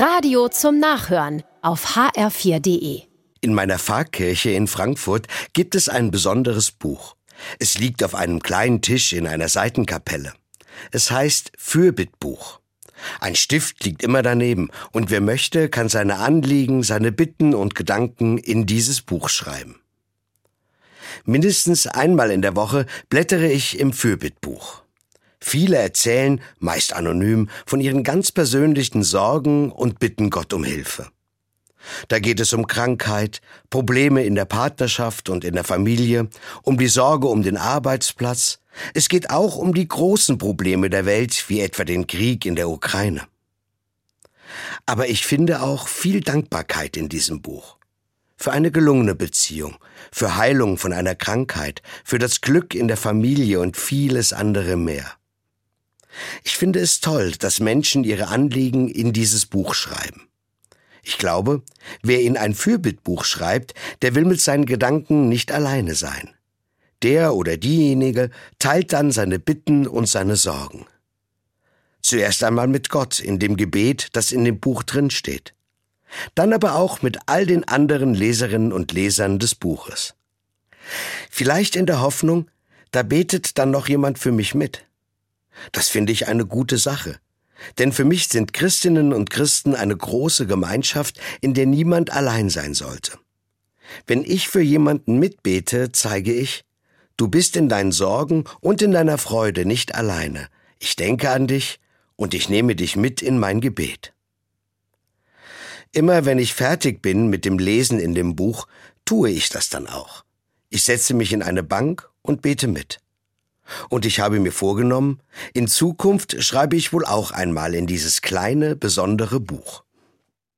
Radio zum Nachhören auf hr4.de. In meiner Pfarrkirche in Frankfurt gibt es ein besonderes Buch. Es liegt auf einem kleinen Tisch in einer Seitenkapelle. Es heißt Fürbittbuch. Ein Stift liegt immer daneben und wer möchte, kann seine Anliegen, seine Bitten und Gedanken in dieses Buch schreiben. Mindestens einmal in der Woche blättere ich im Fürbittbuch. Viele erzählen, meist anonym, von ihren ganz persönlichen Sorgen und bitten Gott um Hilfe. Da geht es um Krankheit, Probleme in der Partnerschaft und in der Familie, um die Sorge um den Arbeitsplatz. Es geht auch um die großen Probleme der Welt, wie etwa den Krieg in der Ukraine. Aber ich finde auch viel Dankbarkeit in diesem Buch. Für eine gelungene Beziehung, für Heilung von einer Krankheit, für das Glück in der Familie und vieles andere mehr. Ich finde es toll, dass Menschen ihre Anliegen in dieses Buch schreiben. Ich glaube, wer in ein Fürbittbuch schreibt, der will mit seinen Gedanken nicht alleine sein. Der oder diejenige teilt dann seine Bitten und seine Sorgen. Zuerst einmal mit Gott in dem Gebet, das in dem Buch drin steht. Dann aber auch mit all den anderen Leserinnen und Lesern des Buches. Vielleicht in der Hoffnung, da betet dann noch jemand für mich mit. Das finde ich eine gute Sache. Denn für mich sind Christinnen und Christen eine große Gemeinschaft, in der niemand allein sein sollte. Wenn ich für jemanden mitbete, zeige ich, du bist in deinen Sorgen und in deiner Freude nicht alleine. Ich denke an dich und ich nehme dich mit in mein Gebet. Immer wenn ich fertig bin mit dem Lesen in dem Buch, tue ich das dann auch. Ich setze mich in eine Bank und bete mit. Und ich habe mir vorgenommen, in Zukunft schreibe ich wohl auch einmal in dieses kleine, besondere Buch.